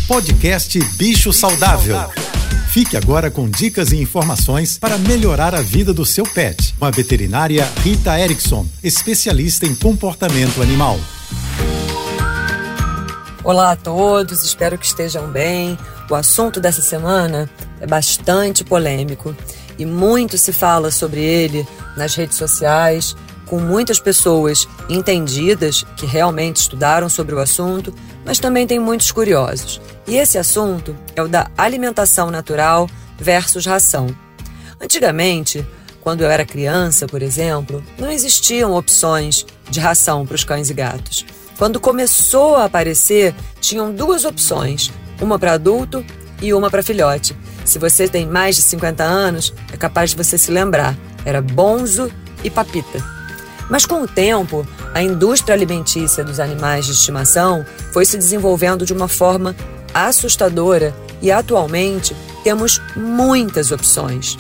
Podcast Bicho Saudável. Fique agora com dicas e informações para melhorar a vida do seu pet, com a veterinária Rita Erickson, especialista em comportamento animal. Olá a todos, espero que estejam bem. O assunto dessa semana é bastante polêmico e muito se fala sobre ele nas redes sociais, com muitas pessoas entendidas que realmente estudaram sobre o assunto, mas também tem muitos curiosos. E esse assunto é o da alimentação natural versus ração. Antigamente, quando eu era criança, por exemplo, não existiam opções de ração para os cães e gatos. Quando começou a aparecer, tinham duas opções, uma para adulto e uma para filhote. Se você tem mais de 50 anos, é capaz de você se lembrar. Era Bonzo e Papita. Mas com o tempo, a indústria alimentícia dos animais de estimação foi se desenvolvendo de uma forma assustadora e atualmente temos muitas opções.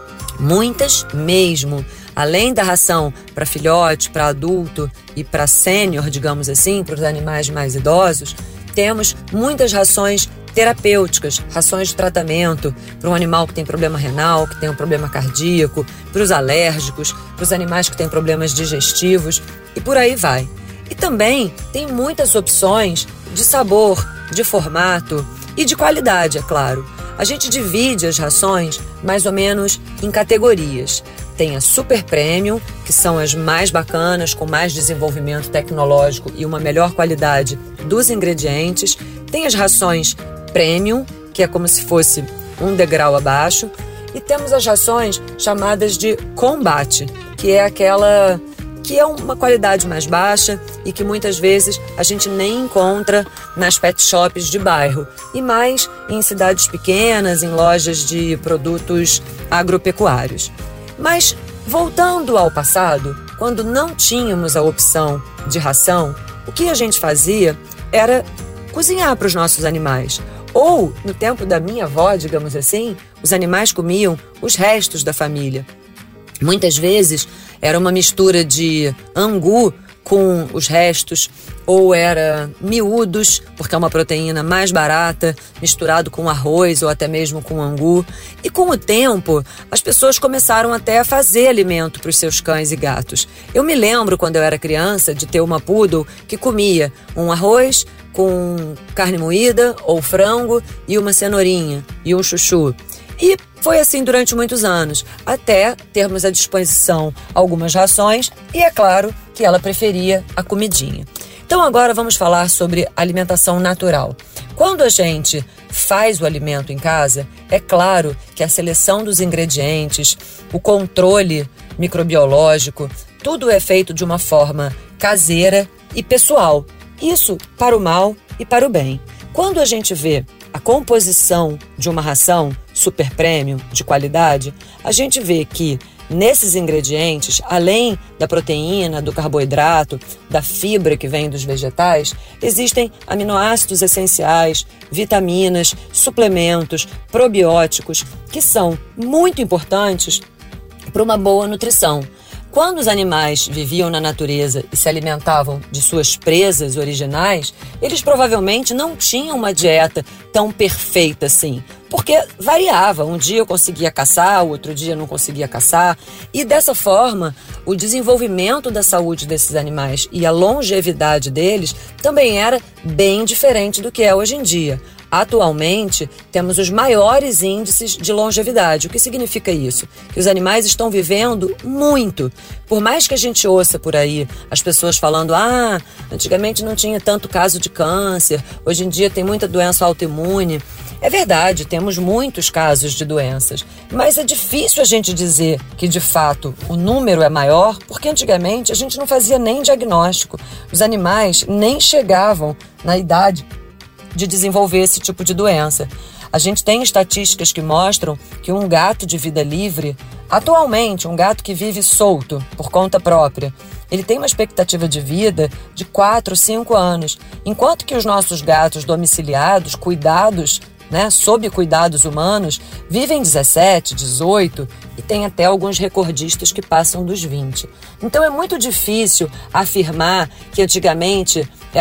Muitas mesmo. Além da ração para filhote, para adulto e para sênior, digamos assim, para os animais mais idosos, temos muitas rações terapêuticas, rações de tratamento para um animal que tem problema renal, que tem um problema cardíaco, para os alérgicos, para os animais que têm problemas digestivos e por aí vai. E também tem muitas opções de sabor, de formato e de qualidade, é claro. A gente divide as rações mais ou menos em categorias. Tem a Super Premium, que são as mais bacanas, com mais desenvolvimento tecnológico e uma melhor qualidade dos ingredientes. Tem as rações Premium, que é como se fosse um degrau abaixo. E temos as rações chamadas de Combate, que é aquela que é uma qualidade mais baixa e que muitas vezes a gente nem encontra nas pet shops de bairro, e mais em cidades pequenas, em lojas de produtos agropecuários. Mas, voltando ao passado, quando não tínhamos a opção de ração, o que a gente fazia era cozinhar para os nossos animais. Ou, no tempo da minha avó, digamos assim, os animais comiam os restos da família. Muitas vezes era uma mistura de angu com os restos, ou era miúdos, porque é uma proteína mais barata, misturado com arroz ou até mesmo com angu. E com o tempo, as pessoas começaram até a fazer alimento para os seus cães e gatos. Eu me lembro, quando eu era criança, de ter uma poodle que comia um arroz com carne moída ou frango e uma cenourinha e um chuchu. E foi assim durante muitos anos, até termos à disposição algumas rações e é claro que ela preferia a comidinha. Então agora vamos falar sobre alimentação natural. Quando a gente faz o alimento em casa, é claro que a seleção dos ingredientes, o controle microbiológico, tudo é feito de uma forma caseira e pessoal. Isso para o mal e para o bem. Quando a gente vê a composição de uma ração Super Premium de qualidade, a gente vê que nesses ingredientes, além da proteína, do carboidrato, da fibra que vem dos vegetais, existem aminoácidos essenciais, vitaminas, suplementos, probióticos, que são muito importantes para uma boa nutrição. Quando os animais viviam na natureza e se alimentavam de suas presas originais, eles provavelmente não tinham uma dieta tão perfeita assim, porque variava. Um dia eu conseguia caçar, o outro dia não conseguia caçar. E dessa forma, o desenvolvimento da saúde desses animais e a longevidade deles também era bem diferente do que é hoje em dia. Atualmente, temos os maiores índices de longevidade. O que significa isso? Que os animais estão vivendo muito. Por mais que a gente ouça por aí as pessoas falando antigamente não tinha tanto caso de câncer, hoje em dia tem muita doença autoimune. É verdade, temos muitos casos de doenças, mas é difícil a gente dizer que, de fato, o número é maior, porque antigamente a gente não fazia nem diagnóstico. Os animais nem chegavam na idade de desenvolver esse tipo de doença. A gente tem estatísticas que mostram que um gato de vida livre, atualmente, um gato que vive solto, por conta própria, ele tem uma expectativa de vida de 4, 5 anos, enquanto que os nossos gatos domiciliados, cuidados, sob cuidados humanos, vivem 17, 18 e tem até alguns recordistas que passam dos 20. Então é muito difícil afirmar que antigamente era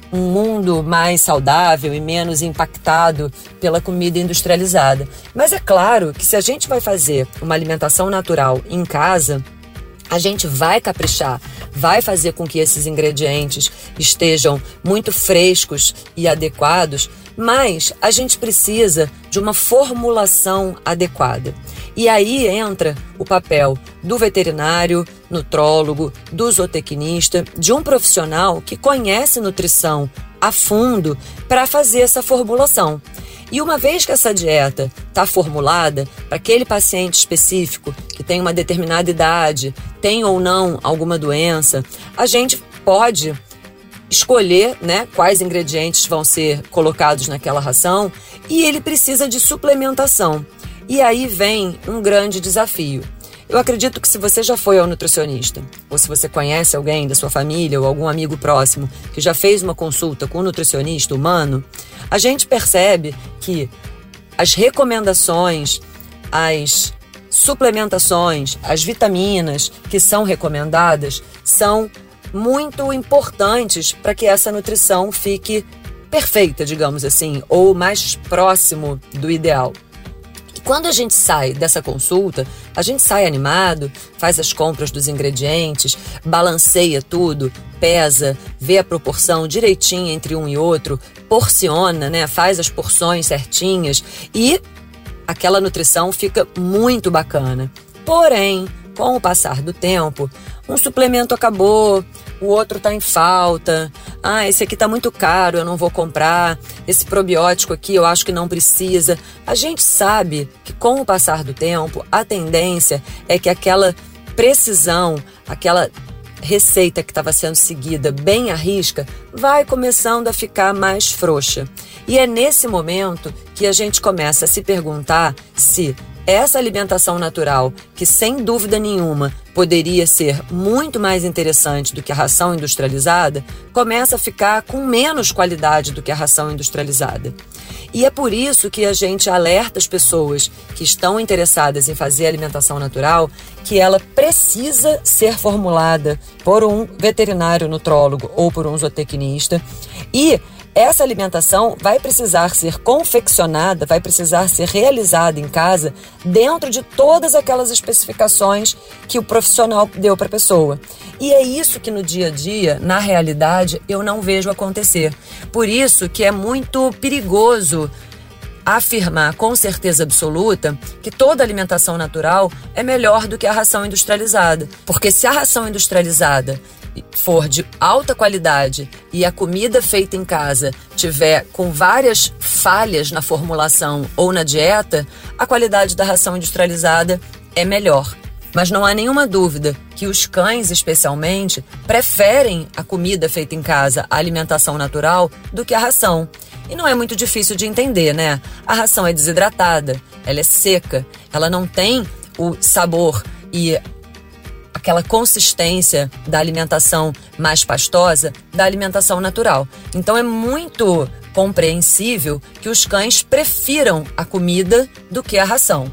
um mundo mais saudável e menos impactado pela comida industrializada. Mas é claro que se a gente vai fazer uma alimentação natural em casa, a gente vai caprichar, vai fazer com que esses ingredientes estejam muito frescos e adequados, mas a gente precisa de uma formulação adequada. E aí entra o papel do veterinário, nutrólogo, do zootecnista, de um profissional que conhece nutrição a fundo para fazer essa formulação. E uma vez que essa dieta está formulada para aquele paciente específico que tem uma determinada idade, tem ou não alguma doença, a gente pode escolher, né, quais ingredientes vão ser colocados naquela ração, e ele precisa de suplementação. E aí vem um grande desafio. Eu acredito que se você já foi ao nutricionista, ou se você conhece alguém da sua família ou algum amigo próximo que já fez uma consulta com um nutricionista humano, a gente percebe que as recomendações, as suplementações, as vitaminas que são recomendadas são muito importantes para que essa nutrição fique perfeita, digamos assim, ou mais próximo do ideal. Quando a gente sai dessa consulta, a gente sai animado, faz as compras dos ingredientes, balanceia tudo, pesa, vê a proporção direitinho entre um e outro, porciona, né? Faz as porções certinhas e aquela nutrição fica muito bacana. Porém, com o passar do tempo, um suplemento acabou, o outro está em falta, esse aqui está muito caro, eu não vou comprar, esse probiótico aqui eu acho que não precisa. A gente sabe que com o passar do tempo, a tendência é que aquela precisão, aquela receita que estava sendo seguida bem à risca, vai começando a ficar mais frouxa. E é nesse momento que a gente começa a se perguntar se essa alimentação natural, que sem dúvida nenhuma poderia ser muito mais interessante do que a ração industrializada, começa a ficar com menos qualidade do que a ração industrializada. E é por isso que a gente alerta as pessoas que estão interessadas em fazer alimentação natural que ela precisa ser formulada por um veterinário nutrólogo ou por um zootecnista, e essa alimentação vai precisar ser confeccionada, vai precisar ser realizada em casa dentro de todas aquelas especificações que o profissional deu para a pessoa. E é isso que no dia a dia, na realidade, eu não vejo acontecer. Por isso que é muito perigoso afirmar com certeza absoluta que toda alimentação natural é melhor do que a ração industrializada. Porque se a ração industrializada for de alta qualidade e a comida feita em casa tiver com várias falhas na formulação ou na dieta, a qualidade da ração industrializada é melhor. Mas não há nenhuma dúvida que os cães, especialmente, preferem a comida feita em casa, a alimentação natural, do que a ração. E não é muito difícil de entender, né? A ração é desidratada, ela é seca, ela não tem o sabor e aquela consistência da alimentação mais pastosa da alimentação natural. Então é muito compreensível que os cães prefiram a comida do que a ração.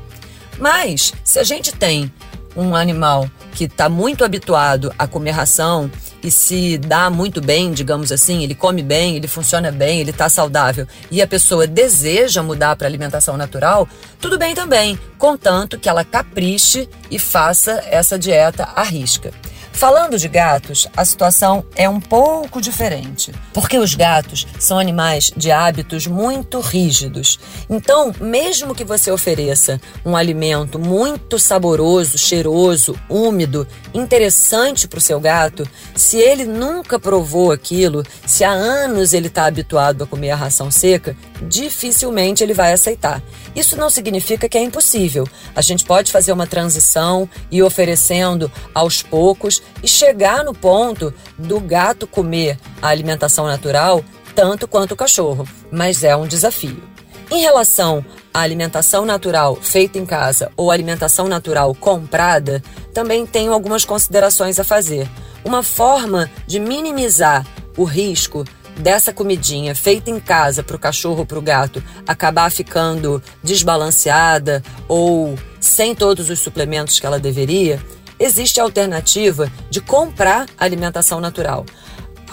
Mas se a gente tem um animal que está muito habituado a comer ração e se dá muito bem, digamos assim, ele come bem, ele funciona bem, ele está saudável, e a pessoa deseja mudar para alimentação natural, tudo bem também, contanto que ela capriche e faça essa dieta à risca. Falando de gatos, a situação é um pouco diferente, porque os gatos são animais de hábitos muito rígidos. Então, mesmo que você ofereça um alimento muito saboroso, cheiroso, úmido, interessante para o seu gato, se ele nunca provou aquilo, se há anos ele está habituado a comer a ração seca, dificilmente ele vai aceitar. Isso não significa que é impossível. A gente pode fazer uma transição e ir oferecendo aos poucos e chegar no ponto do gato comer a alimentação natural tanto quanto o cachorro, mas é um desafio. Em relação à alimentação natural feita em casa ou alimentação natural comprada, também tenho algumas considerações a fazer. Uma forma de minimizar o risco dessa comidinha feita em casa para o cachorro ou para o gato acabar ficando desbalanceada ou sem todos os suplementos que ela deveria, existe a alternativa de comprar alimentação natural.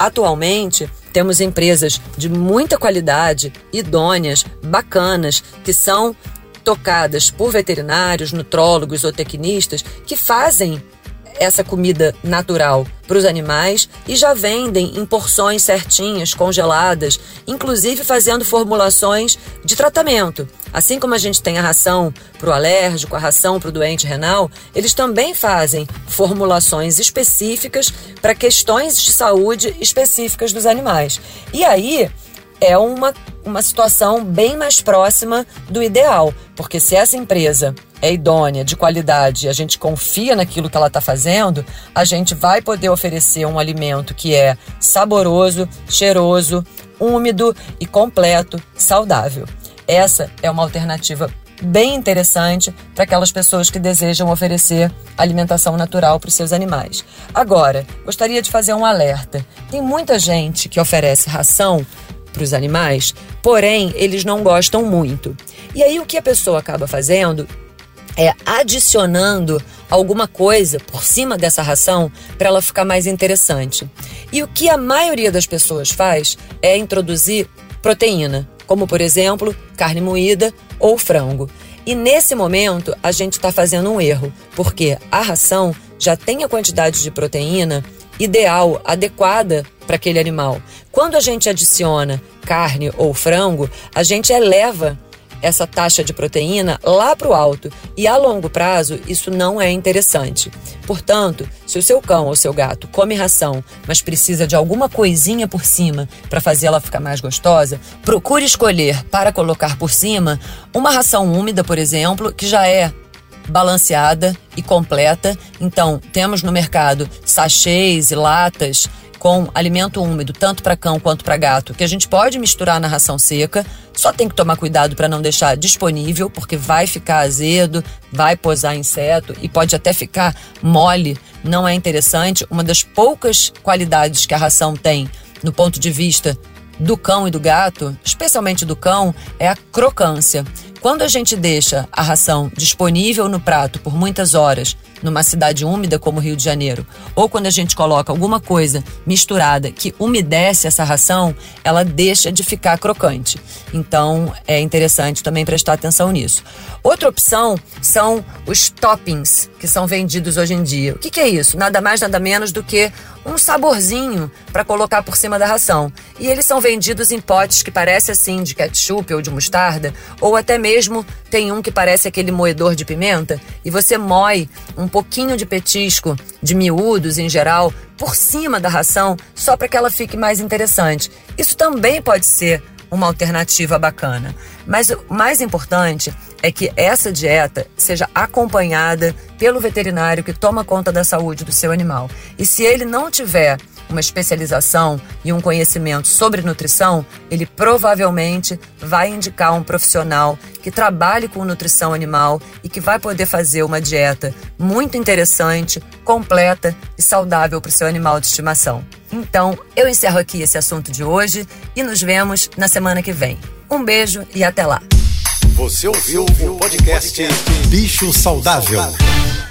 Atualmente, temos empresas de muita qualidade, idôneas, bacanas, que são tocadas por veterinários, nutrólogos ou tecnistas que fazem essa comida natural para os animais e já vendem em porções certinhas, congeladas, inclusive fazendo formulações de tratamento. Assim como a gente tem a ração para o alérgico, a ração para o doente renal, eles também fazem formulações específicas para questões de saúde específicas dos animais. E aí é uma situação bem mais próxima do ideal, porque se essa empresa é idônea, de qualidade, e a gente confia naquilo que ela está fazendo, a gente vai poder oferecer um alimento que é saboroso, cheiroso, úmido e completo, saudável. Essa é uma alternativa bem interessante para aquelas pessoas que desejam oferecer alimentação natural para os seus animais. Agora, gostaria de fazer um alerta. Tem muita gente que oferece ração para os animais, porém eles não gostam muito. E aí o que a pessoa acaba fazendo é adicionando alguma coisa por cima dessa ração para ela ficar mais interessante. E o que a maioria das pessoas faz é introduzir proteína, como por exemplo carne moída ou frango. E nesse momento a gente está fazendo um erro, porque a ração já tem a quantidade de proteína ideal, adequada para aquele animal. Quando a gente adiciona carne ou frango, a gente eleva essa taxa de proteína lá para o alto e a longo prazo isso não é interessante. Portanto, se o seu cão ou seu gato come ração, mas precisa de alguma coisinha por cima para fazer ela ficar mais gostosa, procure escolher para colocar por cima uma ração úmida, por exemplo, que já é balanceada e completa. Então, temos no mercado sachês e latas com alimento úmido, tanto para cão quanto para gato, que a gente pode misturar na ração seca. Só tem que tomar cuidado para não deixar disponível, porque vai ficar azedo, vai posar inseto e pode até ficar mole. Não é interessante. Uma das poucas qualidades que a ração tem no ponto de vista do cão e do gato, especialmente do cão, é a crocância. Quando a gente deixa a ração disponível no prato por muitas horas, numa cidade úmida como o Rio de Janeiro, ou quando a gente coloca alguma coisa misturada que umedece essa ração, ela deixa de ficar crocante. Então, é interessante também prestar atenção nisso. Outra opção são os toppings que são vendidos hoje em dia. O que é isso? Nada mais, nada menos do que um saborzinho para colocar por cima da ração. E eles são vendidos em potes que parece assim de ketchup ou de mostarda, ou até mesmo tem um que parece aquele moedor de pimenta, e você moe um pouquinho de petisco, de miúdos em geral, por cima da ração, só para que ela fique mais interessante. Isso também pode ser uma alternativa bacana. Mas o mais importante é que essa dieta seja acompanhada pelo veterinário que toma conta da saúde do seu animal. E se ele não tiver uma especialização e um conhecimento sobre nutrição, ele provavelmente vai indicar um profissional que trabalhe com nutrição animal e que vai poder fazer uma dieta muito interessante, completa e saudável para o seu animal de estimação. Então, eu encerro aqui esse assunto de hoje e nos vemos na semana que vem. Um beijo e até lá. Você ouviu o podcast Bicho Saudável.